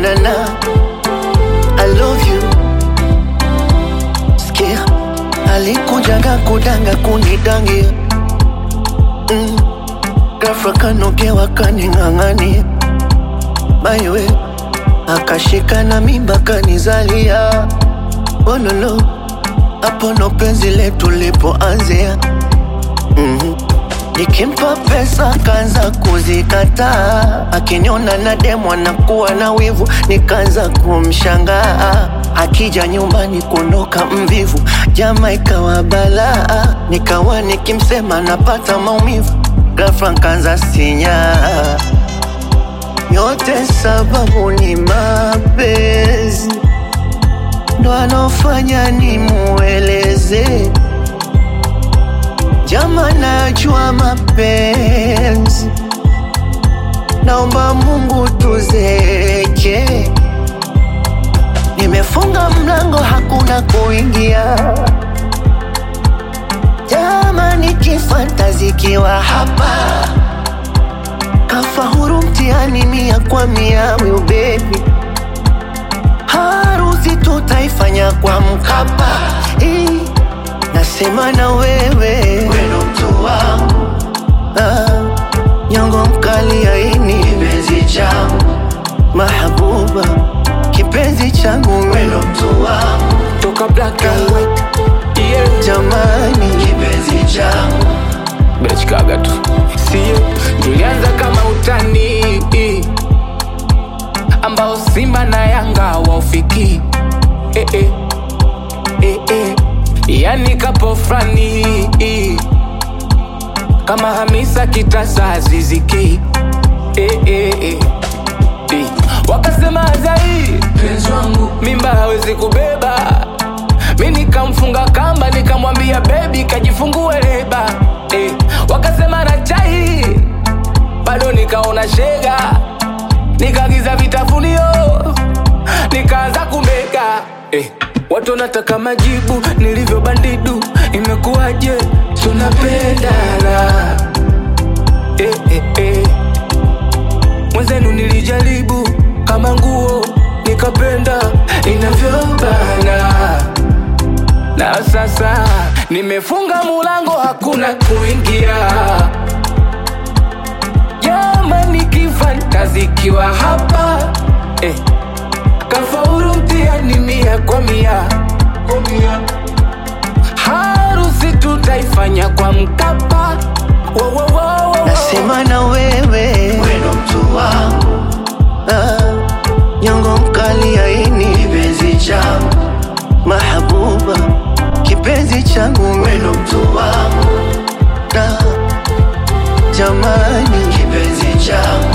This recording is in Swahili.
nana, I love you. Sikia, alikujaga kudanga kunidangia, ghafla kanogewa kaning'ang'ania, maiwe akashika na mimba kanizalia. Ololo, hapo ndo penzi letu lipoanzia. Nikimpa pesa kaanza kuzikataa, akiniona na demu anakuwa na wivu, nikaanza kumshangaa. Akija nyumbani kuondoka mvivu, jamaa ikawa balaa. Nikawa nikimsema napata maumivu, ghafla nikaanza sinyaa. Yote sababu ni mapenzi, ndo anofanya nimueleze. Jamaa najua mapenzi, naomba Mungu tuzeke. Nimefunga mlango hakuna kuingia, jamaa nikifantazikiwa hapa. Kafa huru mtihani 100 kwa 100, will baby. Harusi tutaifanya kwa Mkapa. Nasema na wewe ndo mtu wangu, nyongo mkali ya ini, kipenzi changu, mahabuba, kipenzi changu, ndo mtu wangu. Toka black and white, yeah. Jamani, kipenzi changu, bitch kaga tu. Siyo, tulianza kama utani, ambao Simba na Yanga waufiki. Yani kapo frani, kama Hamisa Kitasa Aziziki. Wakasema Azai penzi wangu mimba hawezi kubeba, mimi nikamfunga kamba nikamwambia baby kajifungue leba. Wakasema na chai bado nikaona shega, nikagiza vitafunio nikaanza kumeka. Watu nataka majibu nilivyo bandidu, imekuwaje tunapendana. Mwenzenu nilijaribu kama nguo, nikapenda inavyobana. Na sasa nimefunga mulango hakuna kuingia, jamani kifantazikiwa hapa. Kafauru mtihani 100 kwa 100, harusi tutaifanya kwa Mkapa. nasema na wewe ndo mtu wangu, nyongo mkali ya ini, kipenzi changu, mahabuba, kipenzi changu, ndo mtu wangu. Jamani, kipenzi changu,